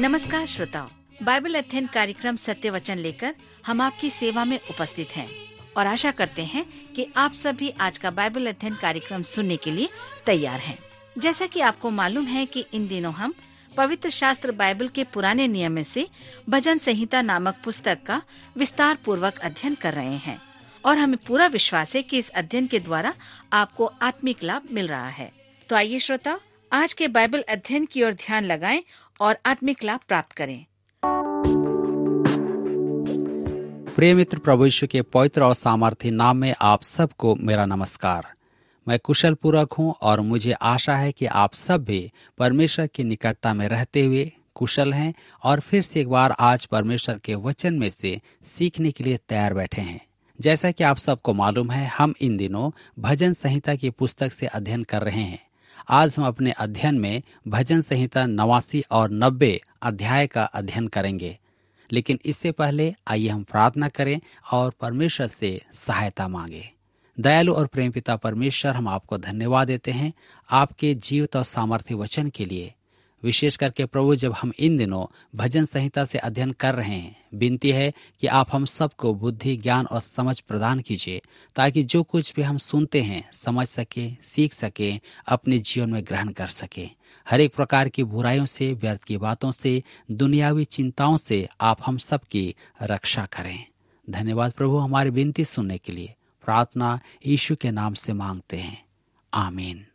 नमस्कार श्रोताओं, बाइबल अध्ययन कार्यक्रम सत्य वचन लेकर हम आपकी सेवा में उपस्थित हैं और आशा करते हैं कि आप सभी आज का बाइबल अध्ययन कार्यक्रम सुनने के लिए तैयार हैं। जैसा कि आपको मालूम है कि इन दिनों हम पवित्र शास्त्र बाइबल के पुराने नियम में से भजन संहिता नामक पुस्तक का विस्तार पूर्वक अध्ययन कर रहे हैं और हमें पूरा विश्वास है कि इस अध्ययन के द्वारा आपको आत्मिक लाभ मिल रहा है। तो आइए श्रोताओ, आज के बाइबल अध्ययन की ओर ध्यान लगाएं और आत्मिक लाभ प्राप्त करें। प्रिय मित्र, प्रभु यीशु के पवित्र और सामर्थी नाम में आप सबको मेरा नमस्कार। मैं कुशल पूर्वक हूँ और मुझे आशा है कि आप सब भी परमेश्वर की निकटता में रहते हुए कुशल हैं और फिर से एक बार आज परमेश्वर के वचन में से सीखने के लिए तैयार बैठे हैं। जैसा कि आप सबको मालूम है, हम इन दिनों भजन संहिता की पुस्तक से अध्ययन कर रहे हैं। आज हम अपने अध्ययन में भजन संहिता 89 और 90 अध्याय का अध्ययन करेंगे। लेकिन इससे पहले आइए हम प्रार्थना करें और परमेश्वर से सहायता मांगे। दयालु और प्रेम पिता परमेश्वर, हम आपको धन्यवाद देते हैं आपके जीवित और सामर्थ्य वचन के लिए। विशेष करके प्रभु, जब हम इन दिनों भजन संहिता से अध्ययन कर रहे हैं, विनती है कि आप हम सबको बुद्धि, ज्ञान और समझ प्रदान कीजिए, ताकि जो कुछ भी हम सुनते हैं समझ सके, सीख सके, अपने जीवन में ग्रहण कर सके। हर एक प्रकार की बुराइयों से, व्यर्थ की बातों से, दुनियावी चिंताओं से आप हम सबकी रक्षा करें। धन्यवाद प्रभु, हमारी विनती सुनने के लिए। प्रार्थना यीशु के नाम से मांगते हैं, आमीन।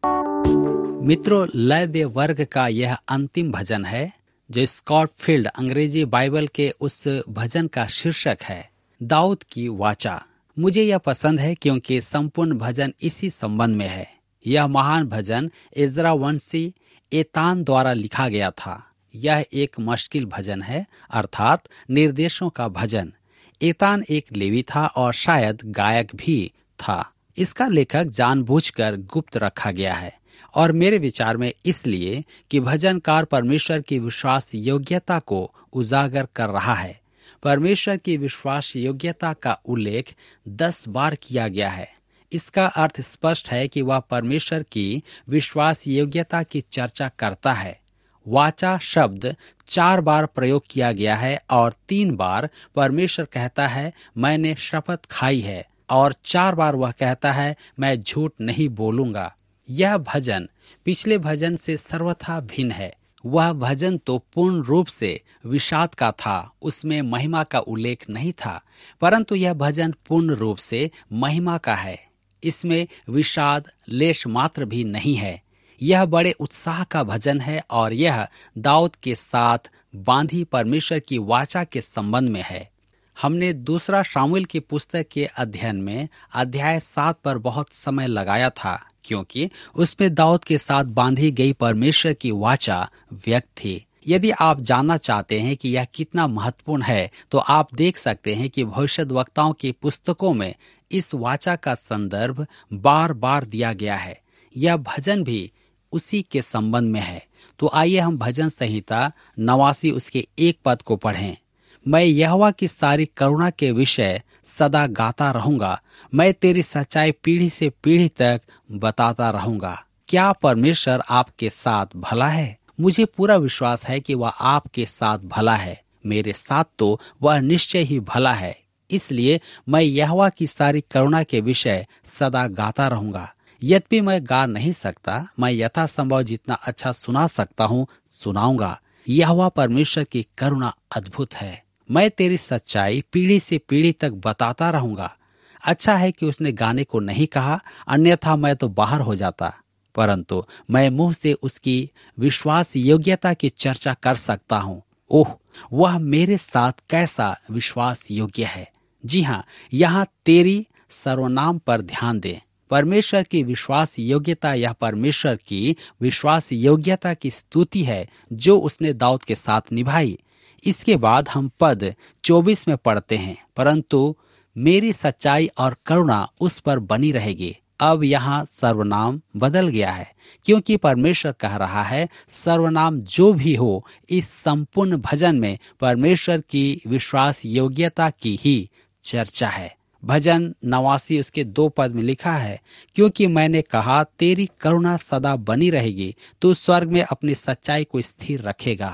मित्रों, लव्य वर्ग का यह अंतिम भजन है जो स्कॉटफील्ड अंग्रेजी बाइबल के उस भजन का शीर्षक है, दाऊद की वाचा। मुझे यह पसंद है क्योंकि संपूर्ण भजन इसी संबंध में है। यह महान भजन इज़रा वंशी एतान द्वारा लिखा गया था। यह एक मुश्किल भजन है, अर्थात निर्देशों का भजन। एतान एक लेवी था और शायद गायक भी था। इसका लेखक जानबूझकर गुप्त रखा गया है और मेरे विचार में इसलिए कि भजनकार परमेश्वर की विश्वास योग्यता को उजागर कर रहा है। परमेश्वर की विश्वास योग्यता का उल्लेख 10 बार किया गया है। इसका अर्थ स्पष्ट है कि वह परमेश्वर की विश्वास योग्यता की चर्चा करता है। वाचा शब्द 4 बार प्रयोग किया गया है और 3 बार परमेश्वर कहता है, मैंने शपथ खाई है, और 4 बार वह कहता है, मैं झूठ नहीं बोलूंगा। यह भजन पिछले भजन से सर्वथा भिन्न है। वह भजन तो पूर्ण रूप से विषाद का था, उसमें महिमा का उल्लेख नहीं था, परंतु यह भजन पूर्ण रूप से महिमा का है। इसमें विषाद लेश मात्र भी नहीं है। यह बड़े उत्साह का भजन है और यह दाऊद के साथ बांधी परमेश्वर की वाचा के संबंध में है। हमने दूसरा शामूएल की पुस्तक के अध्ययन में अध्याय 7 पर बहुत समय लगाया था, क्योंकि उसमें दाऊद के साथ बांधी गई परमेश्वर की वाचा व्यक्त थी। यदि आप जानना चाहते हैं कि यह कितना महत्वपूर्ण है, तो आप देख सकते हैं कि भविष्यद्वक्ताओं की पुस्तकों में इस वाचा का संदर्भ बार बार दिया गया है। यह भजन भी उसी के संबंध में है। तो आइए हम भजन संहिता 89 उसके 1 पद को पढ़ें। मैं यहोवा की सारी करुणा के विषय सदा गाता रहूंगा, मैं तेरी सच्चाई पीढ़ी से पीढ़ी तक बताता रहूंगा। क्या परमेश्वर आपके साथ भला है? मुझे पूरा विश्वास है कि वह आपके साथ भला है। मेरे साथ तो वह निश्चय ही भला है। इसलिए मैं यहोवा की सारी करुणा के विषय सदा गाता रहूंगा। यद्यपि मैं गा नहीं सकता, मैं यथासंभव जितना अच्छा सुना सकता हूँ सुनाऊंगा। यहोवा परमेश्वर की करुणा अद्भुत है। मैं तेरी सच्चाई पीढ़ी से पीढ़ी तक बताता रहूंगा। अच्छा है कि उसने गाने को नहीं कहा, अन्यथा मैं तो बाहर हो जाता। परंतु मैं मुंह से उसकी विश्वास योग्यता की चर्चा कर सकता हूँ। ओह, वह मेरे साथ कैसा विश्वास योग्य है। जी हाँ, यहाँ तेरी सर्वनाम पर ध्यान दे। परमेश्वर की विश्वास योग्यता, यह परमेश्वर की विश्वास योग्यता की स्तुति है जो उसने दाऊद के साथ निभाई। इसके बाद हम पद 24 में पढ़ते हैं, परंतु मेरी सच्चाई और करुणा उस पर बनी रहेगी। अब यहाँ सर्वनाम बदल गया है, क्योंकि परमेश्वर कह रहा है सर्वनाम जो भी हो, इस संपूर्ण भजन में परमेश्वर की विश्वास योग्यता की ही चर्चा है। भजन 89 उसके 2 पद में लिखा है, क्योंकि मैंने कहा तेरी करुणा सदा बनी रहेगी, तू स्वर्ग में अपनी सच्चाई को स्थिर रखेगा।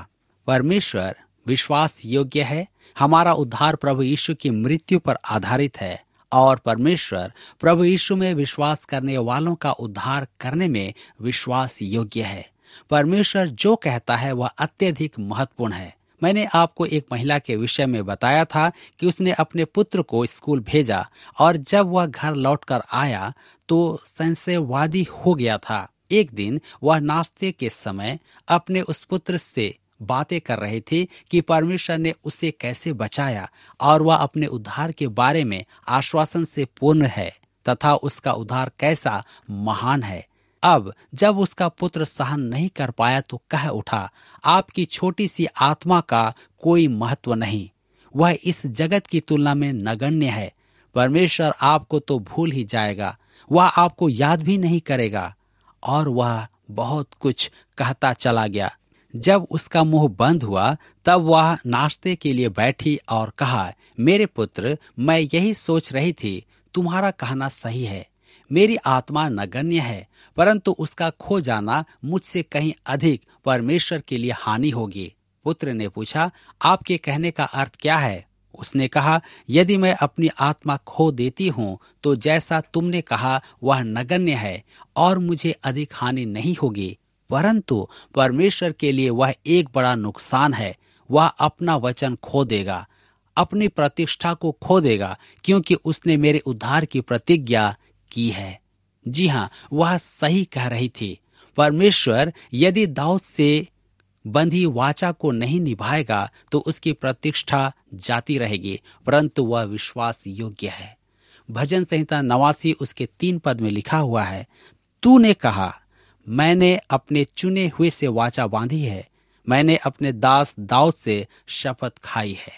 परमेश्वर विश्वास योग्य है। हमारा उद्धार प्रभु यीशु की मृत्यु पर आधारित है और परमेश्वर प्रभु यीशु में विश्वास करने वालों का उद्धार करने में विश्वास योग्य है। परमेश्वर जो कहता है वह अत्यधिक महत्वपूर्ण है। मैंने आपको एक महिला के विषय में बताया था कि उसने अपने पुत्र को स्कूल भेजा और जब वह घर लौटकर आया तो संशयवादी हो गया था। एक दिन वह नाश्ते के समय अपने उस पुत्र से बातें कर रही थी कि परमेश्वर ने उसे कैसे बचाया और वह अपने उद्धार के बारे में आश्वासन से पूर्ण है तथा उसका उद्धार कैसा महान है। अब जब उसका पुत्र सहन नहीं कर पाया तो कह उठा, आपकी छोटी सी आत्मा का कोई महत्व नहीं, वह इस जगत की तुलना में नगण्य है। परमेश्वर आपको तो भूल ही जाएगा, वह आपको याद भी नहीं करेगा। और वह बहुत कुछ कहता चला गया। जब उसका मुंह बंद हुआ तब वह नाश्ते के लिए बैठी और कहा, मेरे पुत्र, मैं यही सोच रही थी, तुम्हारा कहना सही है, मेरी आत्मा नगण्य है, परंतु उसका खो जाना मुझसे कहीं अधिक परमेश्वर के लिए हानि होगी। पुत्र ने पूछा, आपके कहने का अर्थ क्या है? उसने कहा, यदि मैं अपनी आत्मा खो देती हूँ तो जैसा तुमने कहा वह नगण्य है और मुझे अधिक हानि नहीं होगी, परंतु परमेश्वर के लिए वह एक बड़ा नुकसान है। वह अपना वचन खो देगा, अपनी प्रतिष्ठा को खो देगा, क्योंकि उसने मेरे उद्धार की प्रतिज्ञा की है। जी हाँ, वह सही कह रही थी। परमेश्वर यदि दाऊद से बंधी वाचा को नहीं निभाएगा तो उसकी प्रतिष्ठा जाती रहेगी, परंतु वह विश्वास योग्य है। भजन संहिता 89 उसके 3 पद में लिखा हुआ है, तूने कहा, मैंने अपने चुने हुए से वाचा बांधी है, मैंने अपने दास दाऊद से शपथ खाई है।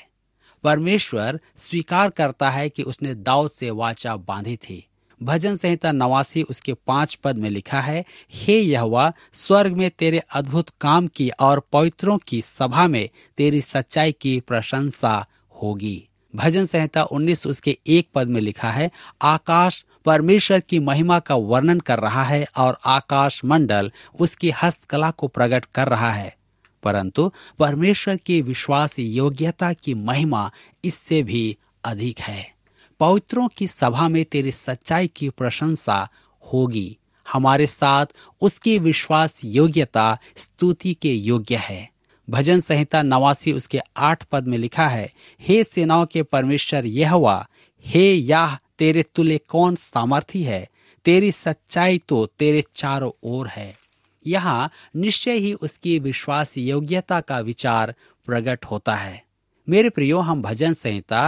परमेश्वर स्वीकार करता है कि उसने दाऊद से वाचा बांधी थी। भजन संहिता 89 उसके 5 पद में लिखा है, हे यहोवा, स्वर्ग में तेरे अद्भुत काम की और पवित्रों की सभा में तेरी सच्चाई की प्रशंसा होगी। भजन संहिता 19 उसके 1 पद में लिखा है, आकाश परमेश्वर की महिमा का वर्णन कर रहा है और आकाश मंडल उसकी हस्तकला को प्रकट कर रहा है, परंतु परमेश्वर की विश्वास योग्यता की महिमा इससे भी अधिक है। पवित्रों की सभा में तेरी सच्चाई की प्रशंसा होगी। हमारे साथ उसकी विश्वास योग्यता स्तुति के योग्य है। भजन संहिता 89 उसके 8 पद में लिखा है, हे सेनाओं के परमेश्वर यहोवा, हे याह, तेरे तुल्य कौन सामर्थी है, तेरी सच्चाई तो तेरे चारों ओर है। यहाँ निश्चय ही उसकी विश्वास योग्यता का विचार प्रकट होता है। मेरे प्रियो, हम भजन संहिता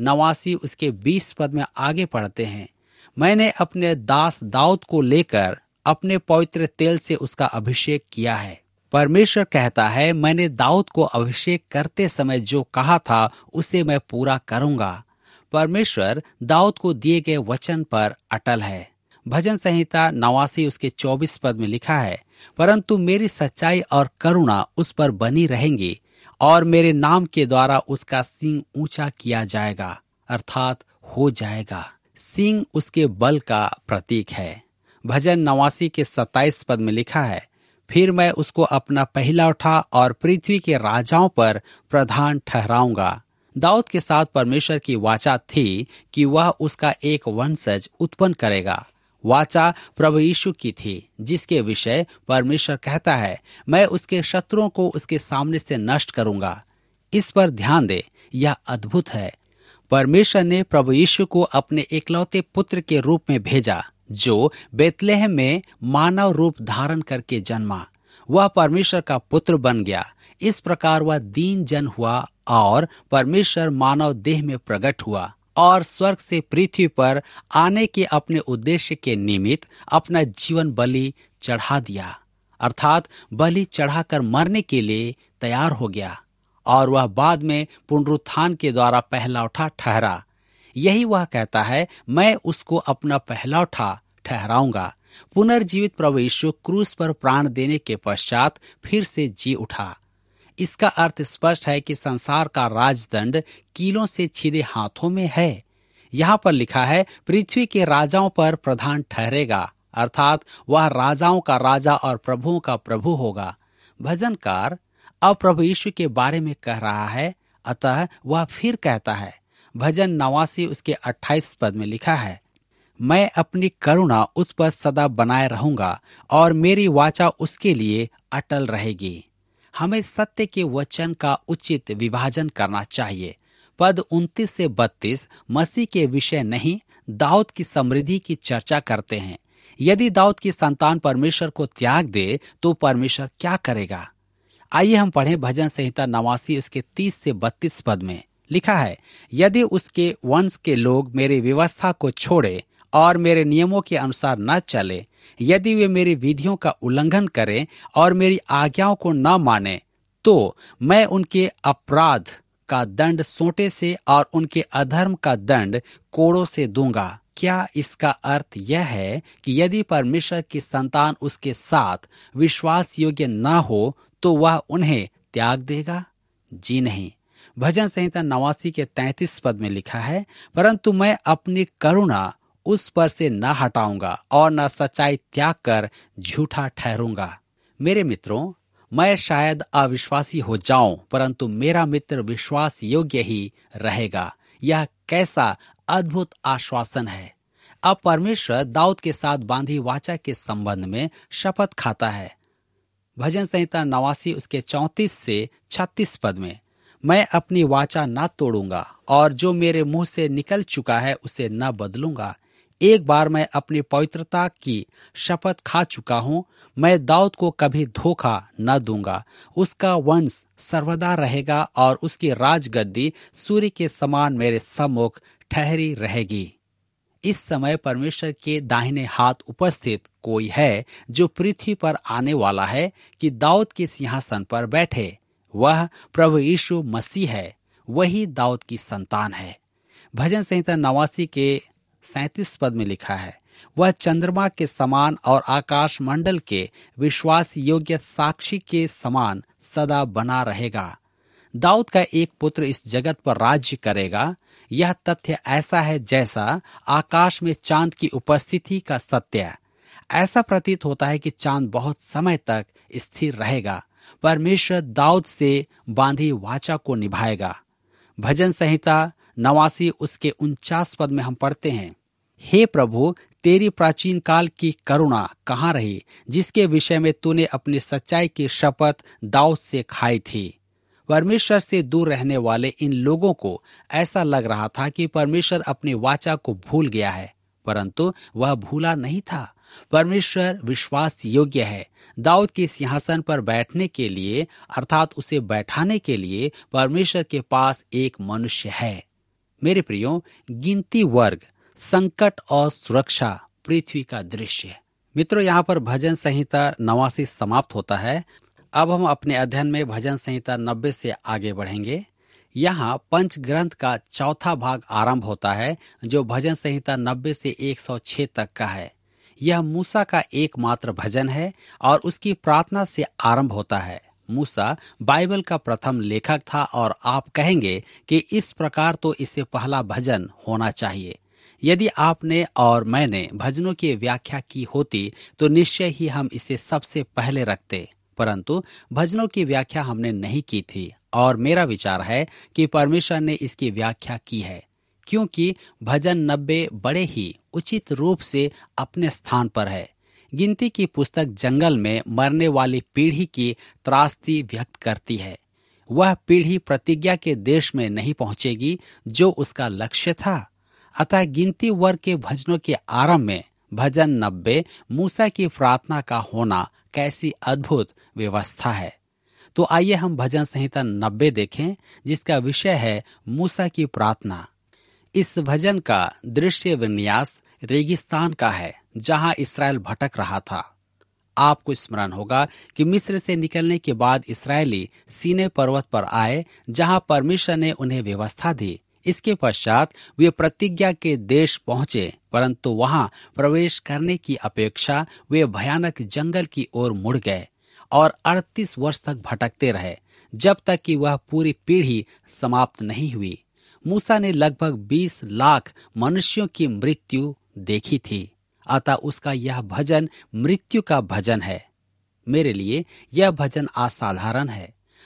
89 उसके 20 पद में आगे पढ़ते हैं, मैंने अपने दास दाऊद को लेकर अपने पवित्र तेल से उसका अभिषेक किया है। परमेश्वर कहता है, मैंने दाऊद को अभिषेक करते समय जो कहा था उसे मैं पूरा करूंगा। परमेश्वर दाऊद को दिए गए वचन पर अटल है। भजन संहिता 89 उसके 24 पद में लिखा है, परंतु मेरी सच्चाई और करुणा उस पर बनी रहेंगी और मेरे नाम के द्वारा उसका सींग ऊंचा किया जाएगा, अर्थात हो जाएगा। सींग उसके बल का प्रतीक है। भजन 89 के 27 पद में लिखा है, फिर मैं उसको अपना पहला उठा और पृथ्वी के राजाओं पर प्रधान ठहराऊंगा। दाऊद के साथ परमेश्वर की वाचा थी कि वह उसका एक वंशज उत्पन्न करेगा। वाचा प्रभु यीशु की थी, जिसके विषय परमेश्वर कहता है, मैं उसके शत्रुओं को उसके सामने से नष्ट करूंगा। इस पर ध्यान दे, यह अद्भुत है। परमेश्वर ने प्रभु यीशु को अपने एकलौते पुत्र के रूप में भेजा, जो बेतलेहम में मानव रूप धारण करके जन्मा। वह परमेश्वर का पुत्र बन गया। इस प्रकार वह दीन जन हुआ और परमेश्वर मानव देह में प्रकट हुआ और स्वर्ग से पृथ्वी पर आने के अपने उद्देश्य के निमित्त अपना जीवन बलि चढ़ा दिया, अर्थात बलि चढ़ाकर मरने के लिए तैयार हो गया और वह बाद में पुनरुत्थान के द्वारा पहलौठा ठहरा। यही वह कहता है, मैं उसको अपना पहलौठा ठहराऊंगा। पुनर्जीवित प्रभु यीशु क्रूस पर प्राण देने के पश्चात फिर से जी उठा। इसका अर्थ स्पष्ट है कि संसार का राजदंड कीलों से छिदे हाथों में है। यहाँ पर लिखा है, पृथ्वी के राजाओं पर प्रधान ठहरेगा, अर्थात वह राजाओं का राजा और प्रभुओं का प्रभु होगा। भजनकार अब प्रभु यीशु के बारे में कह रहा है, अतः वह फिर कहता है। भजन 89 उसके 28 पद में लिखा है, मैं अपनी करुणा उस पर सदा बनाए रहूंगा और मेरी वाचा उसके लिए अटल रहेगी। हमें सत्य के वचन का उचित विभाजन करना चाहिए। पद 29 से 32 मसीह के विषय नहीं, दाऊद की समृद्धि की चर्चा करते हैं। यदि दाऊद की संतान परमेश्वर को त्याग दे तो परमेश्वर क्या करेगा? आइए हम पढ़ें भजन संहिता 89 उसके 30 से 32 पद में लिखा है, यदि उसके वंश के लोग मेरी व्यवस्था को छोड़े और मेरे नियमों के अनुसार न चले, यदि वे मेरी विधियों का उल्लंघन करें और मेरी आज्ञाओं को न माने, तो मैं उनके अपराध का दंड सोंटे से और उनके अधर्म का दंड कोड़ों से दूंगा। क्या इसका अर्थ यह है कि यदि परमेश्वर की संतान उसके साथ विश्वास योग्य न हो तो वह उन्हें त्याग देगा? जी नहीं। भजन संहिता 89 के 33 पद में लिखा है, परंतु मैं अपनी करुणा उस पर से न हटाऊंगा और न सच्चाई त्याग कर झूठा ठहरूंगा। मेरे मित्रों, मैं शायद अविश्वासी हो जाऊं, परंतु मेरा मित्र विश्वास योग्य ही रहेगा। यह कैसा अद्भुत आश्वासन है। अब परमेश्वर दाऊद के साथ बांधी वाचा के संबंध में शपथ खाता है। भजन संहिता 89 उसके 34 से 36 पद में, मैं अपनी वाचा न तोड़ूंगा और जो मेरे मुंह से निकल चुका है उसे न बदलूंगा। एक बार मैं अपनी पवित्रता की शपथ खा चुका हूं। मैं दाऊद को कभी धोखा न दूंगा। उसका वंश सर्वदा रहेगा और उसकी राजगद्दी सूर्य के समान मेरे सम्मुख ठहरी रहेगी। इस समय परमेश्वर के दाहिने हाथ उपस्थित कोई है जो पृथ्वी पर आने वाला है कि दाऊद के सिंहासन पर बैठे। वह प्रभु यीशु मसीह है। वही दाऊद की संतान है। भजन संहिता 89 के 37 पद में लिखा है, वह चंद्रमा के समान और आकाश मंडल के विश्वास योग्य साक्षी के समान सदा बना रहेगा। दाऊद का एक पुत्र इस जगत पर राज्य करेगा। यह तथ्य ऐसा है जैसा आकाश में चांद की उपस्थिति का सत्य। ऐसा प्रतीत होता है कि चांद बहुत समय तक स्थिर रहेगा। परमेश्वर दाऊद से बांधी वाचा को निभाएगा। भजन संहिता 89 उसके 49 पद में हम पढ़ते हैं, हे प्रभु, तेरी प्राचीन काल की करुणा कहाँ रही, जिसके विषय में तूने अपनी सच्चाई की शपथ दाऊद से खाई थी। परमेश्वर से दूर रहने वाले इन लोगों को ऐसा लग रहा था कि परमेश्वर अपनी वाचा को भूल गया है, परंतु वह भूला नहीं था। परमेश्वर विश्वास योग्य है। दाऊद के सिंहासन पर बैठने के लिए अर्थात उसे बैठाने के लिए परमेश्वर के पास एक मनुष्य है। मेरे प्रियो, गिनती वर्ग, संकट और सुरक्षा, पृथ्वी का दृश्य। मित्रों, यहाँ पर भजन संहिता 89 समाप्त होता है। अब हम अपने अध्ययन में भजन संहिता 90 से आगे बढ़ेंगे। यहाँ पंच ग्रंथ का चौथा भाग आरंभ होता है, जो भजन संहिता 90 से 106 तक का है। यह मूसा का एकमात्र भजन है और उसकी प्रार्थना से आरंभ होता है। मूसा बाइबल का प्रथम लेखक था और आप कहेंगे कि इस प्रकार तो इसे पहला भजन होना चाहिए। यदि आपने और मैंने भजनों की व्याख्या की होती तो निश्चय ही हम इसे सबसे पहले रखते, परंतु भजनों की व्याख्या हमने नहीं की थी और मेरा विचार है कि परमेश्वर ने इसकी व्याख्या की है, क्योंकि भजन 90 बड़े ही उचित रूप से अपने स्थान पर है। गिनती की पुस्तक जंगल में मरने वाली पीढ़ी की त्रासदी व्यक्त करती है। वह पीढ़ी प्रतिज्ञा के देश में नहीं पहुंचेगी जो उसका लक्ष्य था। अतः गिनती वर्ग के भजनों के आरंभ में भजन 90 मूसा की प्रार्थना का होना कैसी अद्भुत व्यवस्था है। तो आइए हम भजन संहिता 90 देखें, जिसका विषय है मूसा की प्रार्थना। इस भजन का दृश्य विन्यास रेगिस्तान का है, जहां इस्राएल भटक रहा था। आपको स्मरण होगा कि मिस्र से निकलने के बाद इस्राएली सीनै पर्वत पर आए, जहां परमेश्वर ने उन्हें व्यवस्था दी। इसके पश्चात वे प्रतिज्ञा के देश पहुंचे, परंतु वहां प्रवेश करने की अपेक्षा वे भयानक जंगल की ओर मुड़ गए और 38 वर्ष तक भटकते रहे, जब तक कि वह पूरी पीढ़ी समाप्त नहीं हुई। मूसा ने लगभग 20 लाख मनुष्यों की मृत्यु देखी थी, अतः उसका यह भजन मृत्यु का भजन है। मेरे लिए यह भजन असाधारण है।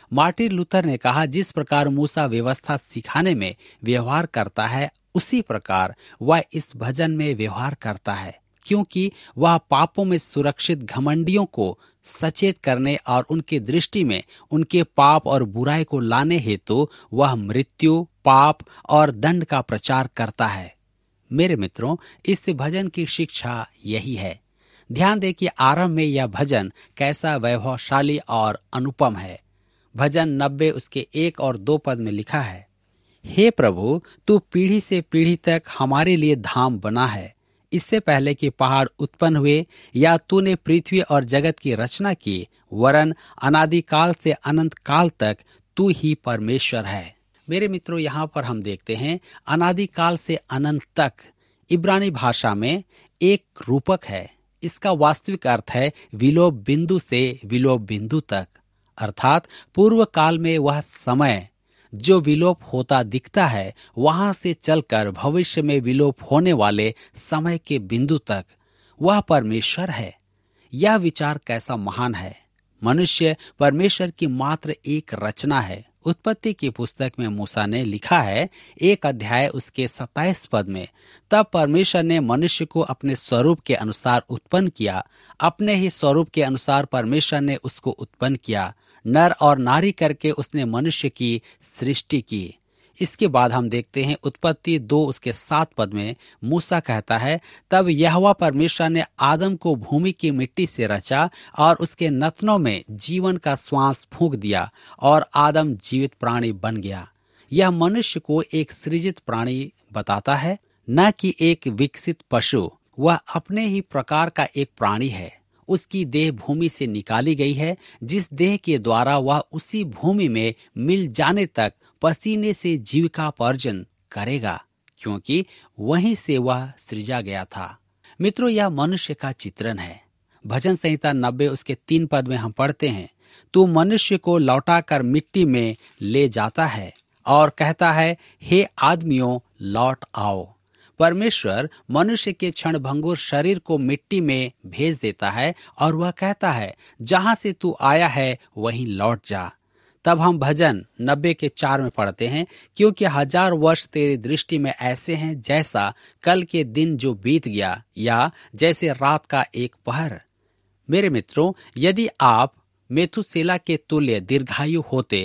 मार्टिन लूथर ने कहा, जिस प्रकार मूसा व्यवस्था सिखाने में व्यवहार करता है, उसी प्रकार वह इस भजन में व्यवहार करता है, क्योंकि वह पापों में सुरक्षित घमंडियों को सचेत करने और उनकी दृष्टि में उनके पाप और बुराई को लाने हेतु वह मृत्यु, पाप और दंड का प्रचार करता है। मेरे मित्रों, इस भजन की शिक्षा यही है। ध्यान दें कि आरंभ में यह भजन कैसा वैभवशाली और अनुपम है। भजन 90 उसके 1 और 2 पद में लिखा है, हे प्रभु, तू पीढ़ी से पीढ़ी तक हमारे लिए धाम बना है। इससे पहले कि पहाड़ उत्पन्न हुए या तूने पृथ्वी और जगत की रचना की, वरन अनादिकाल से अनंत काल तक तू ही परमेश्वर है। मेरे मित्रों, यहाँ पर हम देखते हैं अनादिकाल से अनंत तक इब्रानी भाषा में एक रूपक है। इसका वास्तविक अर्थ है विलोप बिंदु से विलोप बिंदु तक, अर्थात पूर्व काल में वह समय जो विलोप होता दिखता है, वहां से चलकर भविष्य में विलोप होने वाले समय के बिंदु तक वह परमेश्वर है। यह विचार कैसा महान है। मनुष्य परमेश्वर की मात्र एक रचना है। उत्पत्ति की पुस्तक में मूसा ने लिखा है, 1 अध्याय उसके 27 पद में, तब परमेश्वर ने मनुष्य को अपने स्वरूप के अनुसार उत्पन्न किया, अपने ही स्वरूप के अनुसार परमेश्वर ने उसको उत्पन्न किया, नर और नारी करके उसने मनुष्य की सृष्टि की। इसके बाद हम देखते हैं उत्पत्ति 2 उसके 7 पद में मूसा कहता है, तब यहोवा परमेश्वर ने आदम को भूमि की मिट्टी से रचा और उसके नथनों में जीवन का श्वास फूंक दिया और आदम जीवित प्राणी बन गया। यह मनुष्य को एक सृजित प्राणी बताता है, न कि एक विकसित पशु। वह अपने ही प्रकार का एक प्राणी है। उसकी देह भूमि से निकाली गई है, जिस देह के द्वारा वह उसी भूमि में मिल जाने तक पसीने से जीविकापार्जन करेगा, क्योंकि वहीं से वह सृजा गया था। मित्रों, यह मनुष्य का चित्रण है। भजन संहिता 90 उसके 3 पद में हम पढ़ते हैं, तू मनुष्य को लौटाकर मिट्टी में ले जाता है और कहता है, हे आदमियों, लौट आओ। परमेश्वर मनुष्य के क्षणभंगुर शरीर को मिट्टी में भेज देता है और वह कहता है, जहां से तू आया है वहीं लौट जा। तब हम भजन 90 के 4 में पढ़ते हैं, क्योंकि 1000 वर्ष तेरी दृष्टि में ऐसे हैं जैसा कल के दिन जो बीत गया, या जैसे रात का एक पहर। मेरे मित्रों, यदि आप मेथुसेला के तुल्य दीर्घायु होते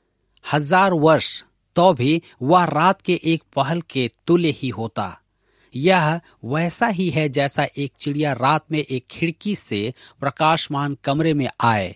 1000 वर्ष, तो भी वह रात के एक पहल के तुल्य ही होता। यह वैसा ही है जैसा एक चिड़िया रात में एक खिड़की से प्रकाशमान कमरे में आए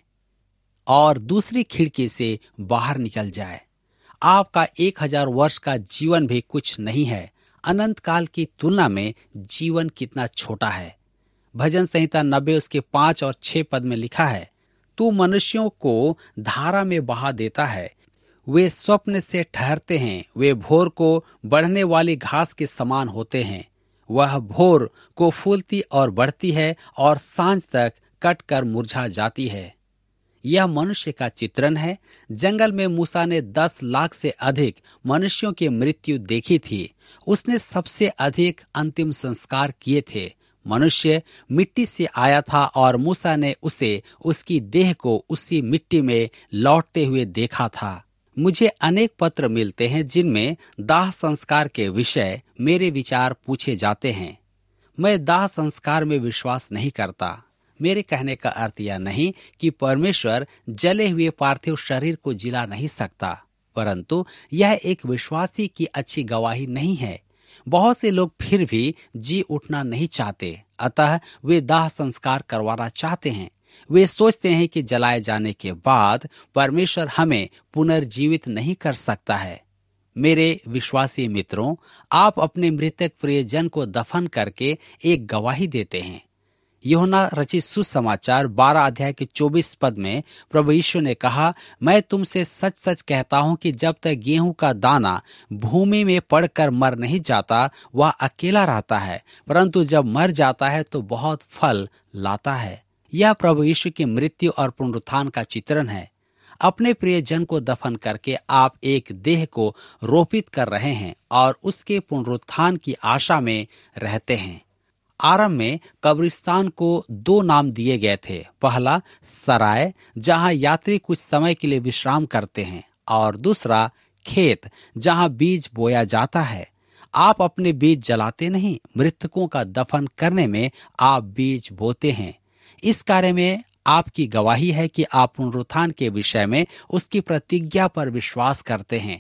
और दूसरी खिड़की से बाहर निकल जाए। आपका 1000 वर्ष का जीवन भी कुछ नहीं है। अनंत काल की तुलना में जीवन कितना छोटा है। भजन संहिता 90 उसके 5 और 6 पद में लिखा है, तू मनुष्यों को धारा में बहा देता है, वे स्वप्न से ठहरते हैं, वे भोर को बढ़ने वाली घास के समान होते हैं। वह भोर को फूलती और बढ़ती है और सांझ तक कट कर मुरझा जाती है। यह मनुष्य का चित्रण है। जंगल में मूसा ने 10 लाख से अधिक मनुष्यों की मृत्यु देखी थी। उसने सबसे अधिक अंतिम संस्कार किए थे। मनुष्य मिट्टी से आया था और मूसा ने उसे, उसकी देह को उसी मिट्टी में लौटते हुए देखा था। मुझे अनेक पत्र मिलते हैं जिनमें दाह संस्कार के विषय मेरे विचार पूछे जाते हैं। मैं दाह संस्कार में विश्वास नहीं करता। मेरे कहने का अर्थ यह नहीं कि परमेश्वर जले हुए पार्थिव शरीर को जिला नहीं सकता, परंतु यह एक विश्वासी की अच्छी गवाही नहीं है। बहुत से लोग फिर भी जी उठना नहीं चाहते, अतः वे दाह संस्कार करवाना चाहते हैं। वे सोचते हैं कि जलाए जाने के बाद परमेश्वर हमें पुनर्जीवित नहीं कर सकता है। मेरे विश्वासी मित्रों, आप अपने मृतक प्रियजन को दफन करके एक गवाही देते हैं। यूहन्ना रचित सुसमाचार 12 अध्याय के 24 पद में प्रभु यीशु ने कहा, मैं तुमसे सच सच कहता हूं कि जब तक गेहूं का दाना भूमि में पड़कर मर नहीं जाता, वह अकेला रहता है, परंतु जब मर जाता है तो बहुत फल लाता है। यह प्रभु यीशु की मृत्यु और पुनरुत्थान का चित्रण है। अपने प्रियजन को दफन करके आप एक देह को रोपित कर रहे हैं और उसके पुनरुत्थान की आशा में रहते हैं। आरंभ में कब्रिस्तान को 2 नाम दिए गए थे। पहला सराय, जहां यात्री कुछ समय के लिए विश्राम करते हैं, और दूसरा खेत, जहां बीज बोया जाता है। आप अपने बीज जलाते नहीं, मृतकों का दफन करने में आप बीज बोते हैं। इस कार्य में आपकी गवाही है कि आप पुनरुत्थान के विषय में उसकी प्रतिज्ञा पर विश्वास करते हैं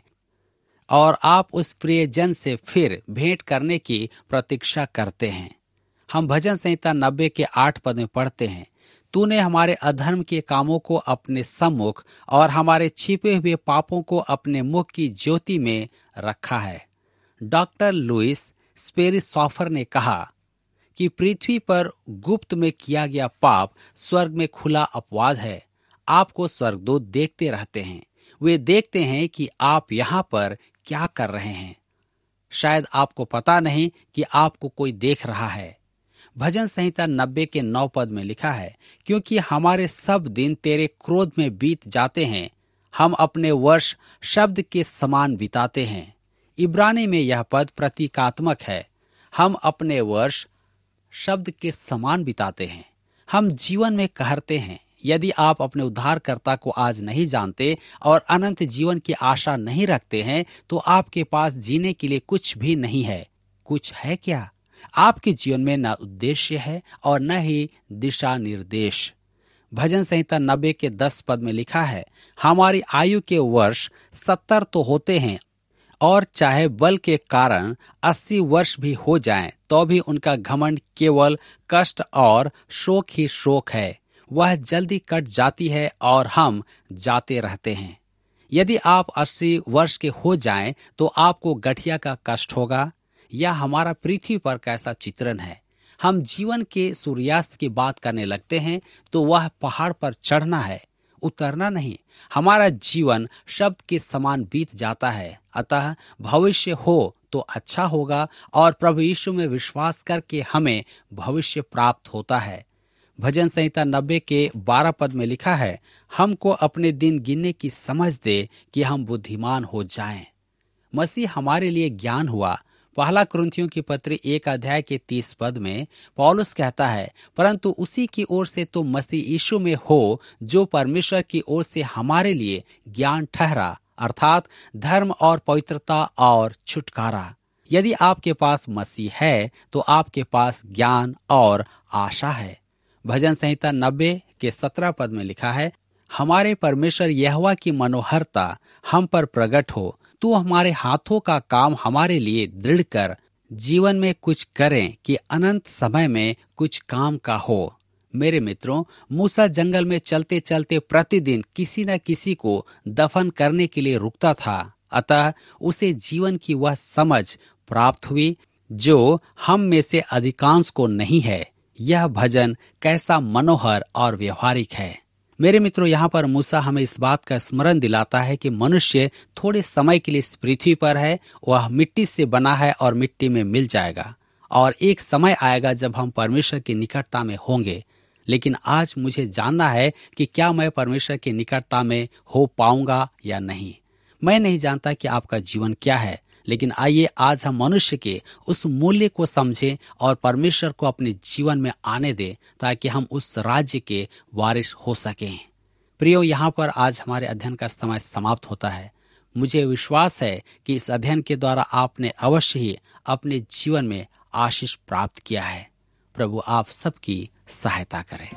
और आप उस प्रियजन से फिर भेंट करने की प्रतीक्षा करते हैं। हम भजन संहिता 90 के 8 पद में पढ़ते हैं, तूने हमारे अधर्म के कामों को अपने सम्मुख और हमारे छिपे हुए पापों को अपने मुख की ज्योति में रखा है। डॉक्टर लुइस स्पेरी सॉफर ने कहा कि पृथ्वी पर गुप्त में किया गया पाप स्वर्ग में खुला अपवाद है। आपको स्वर्गदूत देखते रहते हैं, वे देखते हैं कि आप यहाँ पर क्या कर रहे हैं। शायद आपको पता नहीं कि आपको कोई देख रहा है। भजन संहिता 90 के 9 पद में लिखा है, क्योंकि हमारे सब दिन तेरे क्रोध में बीत जाते हैं, हम अपने वर्ष शब्द के समान बिताते हैं। इब्रानी में यह पद प्रतीकात्मक है। हम अपने वर्ष शब्द के समान बिताते हैं। हम जीवन में कहते हैं, यदि आप अपने उद्धारकर्ता को आज नहीं जानते और अनंत जीवन की आशा नहीं रखते हैं, तो आपके पास जीने के लिए कुछ भी नहीं है। कुछ है क्या? आपके जीवन में न उद्देश्य है और न ही दिशा निर्देश। भजन संहिता 90 के 10 पद में लिखा है, हमारी आयु के वर्ष 70 तो होते हैं, और चाहे बल के कारण 80 वर्ष भी हो जाएं, तो भी उनका घमंड केवल कष्ट और शोक ही शोक है। वह जल्दी कट जाती है और हम जाते रहते हैं। यदि आप 80 वर्ष के हो जाएं, तो आपको गठिया का कष्ट होगा। यह हमारा पृथ्वी पर कैसा चित्रण है। हम जीवन के सूर्यास्त की बात करने लगते हैं, तो वह पहाड़ पर चढ़ना है, उतरना नहीं। हमारा जीवन शब्द के समान बीत जाता है। अतः भविष्य हो तो अच्छा होगा, और प्रभु यीशु में विश्वास करके हमें भविष्य प्राप्त होता है। भजन संहिता 90 के 12 पद में लिखा है, हमको अपने दिन गिनने की समझ दे कि हम बुद्धिमान हो जाएं। मसीह हमारे लिए ज्ञान हुआ। पहला कुरिन्थियों की पत्री 1 अध्याय के 30 पद में पौलुस कहता है, परंतु उसी की ओर से तो मसीह यीशु में हो, जो परमेश्वर की ओर से हमारे लिए ज्ञान ठहरा, अर्थात धर्म और पवित्रता और छुटकारा। यदि आपके पास मसीह है, तो आपके पास ज्ञान और आशा है। भजन संहिता 90 के 17 पद में लिखा है, हमारे परमेश्वर यहोवा की मनोहरता हम पर प्रकट हो, तू हमारे हाथों का काम हमारे लिए दृढ़ कर, जीवन में कुछ करें कि अनंत समय में कुछ काम का हो। मेरे मित्रों, मूसा जंगल में चलते चलते प्रतिदिन किसी न किसी को दफन करने के लिए रुकता था। अतः उसे जीवन की वह समझ प्राप्त हुई जो हम में से अधिकांश को नहीं है। यह भजन कैसा मनोहर और व्यवहारिक है। मेरे मित्रों, यहाँ पर मूसा हमें इस बात का स्मरण दिलाता है कि मनुष्य थोड़े समय के लिए इस पृथ्वी पर है। वह मिट्टी से बना है और मिट्टी में मिल जाएगा, और एक समय आएगा जब हम परमेश्वर की निकटता में होंगे। लेकिन आज मुझे जानना है कि क्या मैं परमेश्वर की निकटता में हो पाऊंगा या नहीं। मैं नहीं जानता कि आपका जीवन क्या है, लेकिन आइए आज हम मनुष्य के उस मूल्य को समझें और परमेश्वर को अपने जीवन में आने दें, ताकि हम उस राज्य के वारिस हो सकें। प्रियो, यहाँ पर आज हमारे अध्ययन का समय समाप्त होता है। मुझे विश्वास है कि इस अध्ययन के द्वारा आपने अवश्य ही अपने जीवन में आशीष प्राप्त किया है। प्रभु आप सबकी सहायता करें।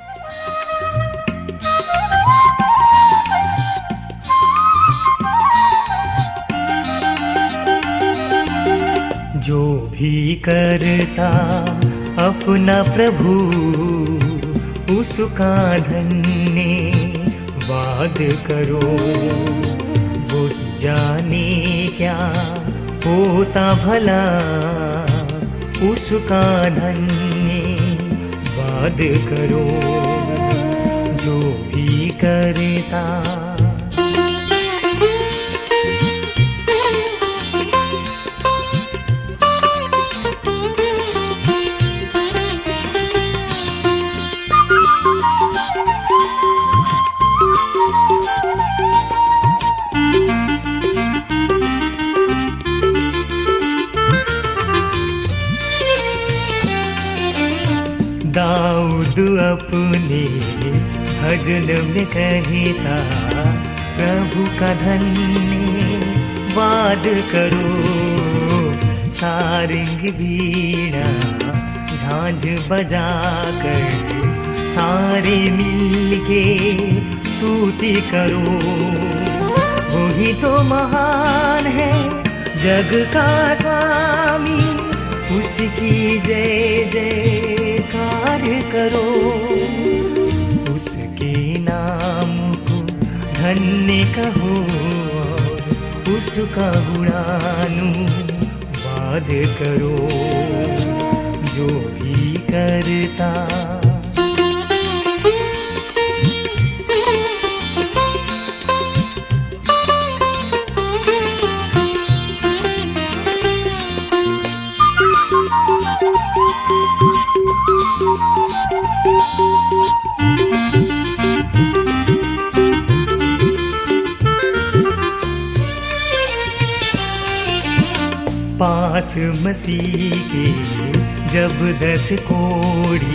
जो भी करता अपना प्रभु, उसका धन्यवाद करो। वो ही जाने क्या होता भला, उसका धन्यवाद करो। जो भी करता भजन में कहता प्रभु का धन्यवाद करो। सारंग बीड़ा झांझ बजाकर सारे मिलके स्तुति करो। वही तो महान है जग का स्वामी, उसकी जय जयकार करो। उसके नाम को धन्य कहो और उसका गुणानुवाद करो। जो भी करता पास मसीह के जब 10 कोड़ी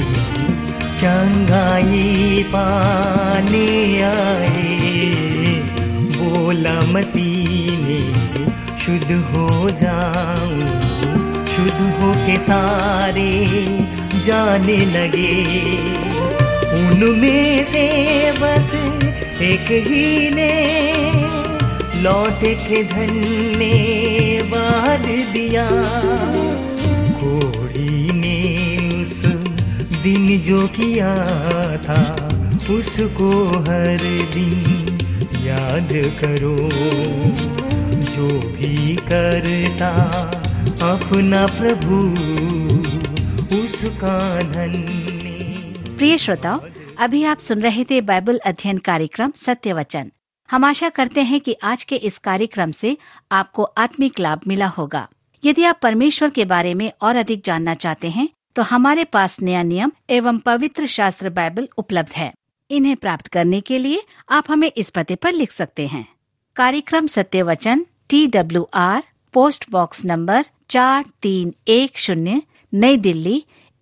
चंगाई पाने आए, बोला मसीह ने शुद्ध हो जाऊं, शुद्ध हो के सारे जाने लगे। उनमें से बस एक ही ने लौट के धन्यवाद दिया। कोढ़ी ने उस दिन जो किया था उसको हर दिन याद करो। जो भी करता अपना प्रभु उसका धन्य। प्रिय श्रोताओ, अभी आप सुन रहे थे बाइबल अध्ययन कार्यक्रम सत्य वचन। हम आशा करते हैं कि आज के इस कार्यक्रम से आपको आत्मिक लाभ मिला होगा। यदि आप परमेश्वर के बारे में और अधिक जानना चाहते हैं तो हमारे पास नया नियम एवं पवित्र शास्त्र बाइबल उपलब्ध है। इन्हें प्राप्त करने के लिए आप हमें इस पते पर लिख सकते हैं। कार्यक्रम Satya Vachan, TWR, post box number 4310, नई दिल्ली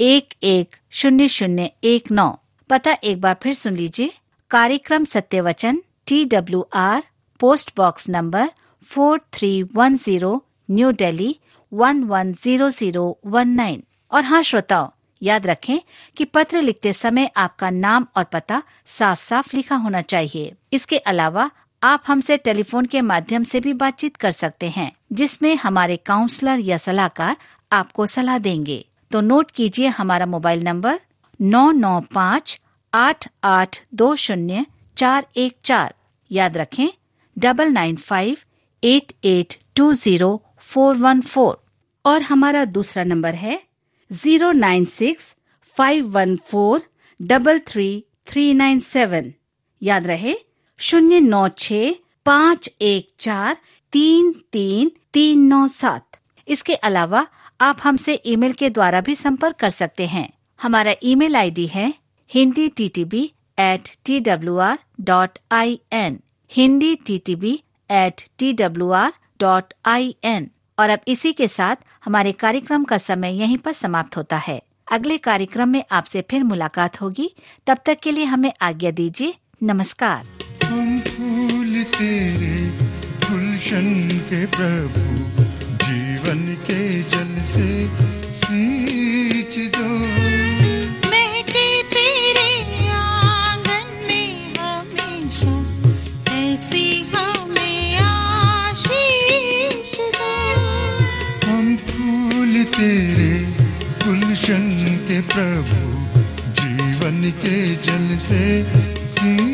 110019। पता एक बार फिर सुन लीजिए। कार्यक्रम Satya Vachan, TWR, post box number 4310, New Delhi 110019। और हाँ श्रोताओ, याद रखें कि पत्र लिखते समय आपका नाम और पता साफ साफ लिखा होना चाहिए। इसके अलावा आप हमसे टेलीफोन के माध्यम से भी बातचीत कर सकते हैं, जिसमें हमारे काउंसलर या सलाहकार आपको सलाह देंगे। तो नोट कीजिए हमारा मोबाइल नंबर 9958820414। याद रखें 9958820414। और हमारा दूसरा नंबर है 09651433397। याद रहे 09651433397। इसके अलावा आप हमसे ईमेल के द्वारा भी संपर्क कर सकते हैं। हमारा ईमेल आईडी है hinditb@twr.in, hinditb@twr.in। और अब इसी के साथ हमारे कार्यक्रम का समय यहीं पर समाप्त होता है। अगले कार्यक्रम में आपसे फिर मुलाकात होगी। तब तक के लिए हमें आज्ञा दीजिए। नमस्कार। हम फूल तेरे गुलशन के प्रभु, जीवन के जल से सींच दो। महके तेरे आंगन में हमेशा, ऐसी हमें आशीष दो। हम फूल तेरे गुलशन के प्रभु, जीवन के जल से सींच